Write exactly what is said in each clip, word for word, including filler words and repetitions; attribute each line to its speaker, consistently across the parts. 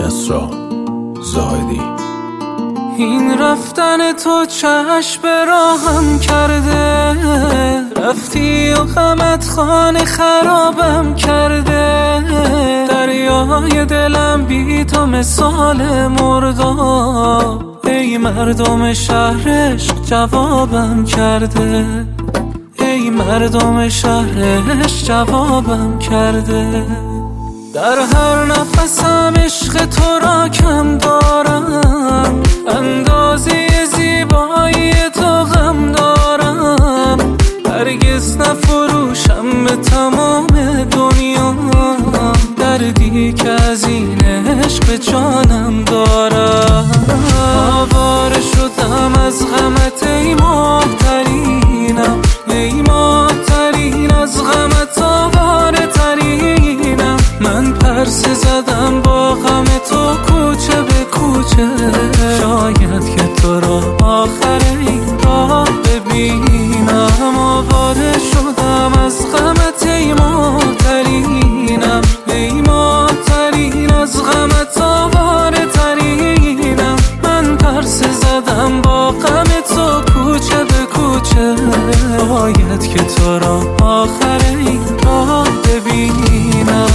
Speaker 1: کسرا زاهدی.
Speaker 2: این رفتن تو چشم به راهم کرده، رفتی و غمت خانه خرابم کرده. دریای دلم بی تو مثال مرداب، ای مردم شهرش جوابم کرده. ای مردم شهرش جوابم کرده. در هر نفسم عشق تو را کم دارم، اندازه زیبایی تو غم دارم. هرگز نفروشم به تمام دنیا دردی که از این عشق به جانم دارم. آواره شدم از غمت ای محترینم، ای محترین از غمت آواره ترینم. من پرسه زدم با غم تو کوچه به کوچه، شاید که تو را آخر این راه ببینم. آواره شدم از غمت ای محترینم، ای محترین از غمت آواره ترینم. من پرسه زدم با غم تو کوچه به کوچه، شاید که تو را آخر این راه ببینم.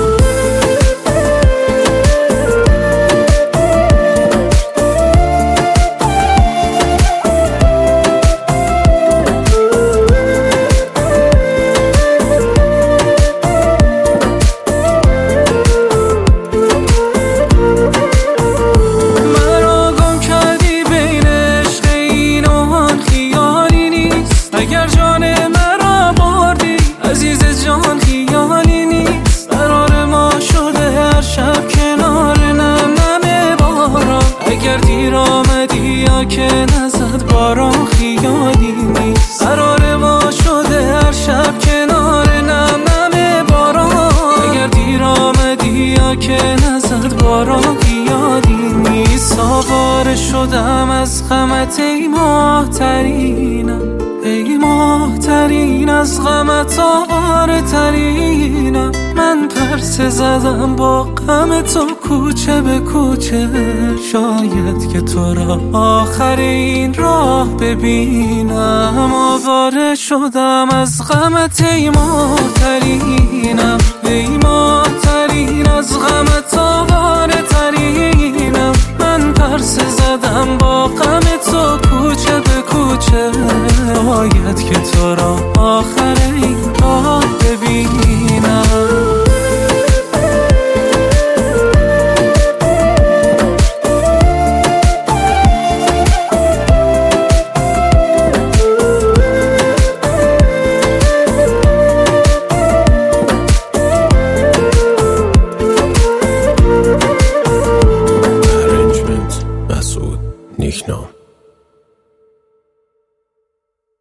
Speaker 2: اگر جان مرا بردی عزیز جان خیالی نیست. قرار ما شده هر شب کنار نم نم باران. اگر دیر آمدی یا که نزد باران خیالی نیست. قرار ما شده هر شب کنار نم نم باران. اگر دیر آمدی یا که نزد باران خیالی نیست. آواره شدم از غمت ای محترینم، ای محترین از غمت آواره ترینم. من پرسه زدم با غم تو کوچه به کوچه، شاید که تو را آخر این راه ببینم. آواره شدم از غمت ای محترینم، ای محترین از غمت آواره ترینم. من پرسه زدم با غم تو کوچه به کوچه، شاید که تو را آخر این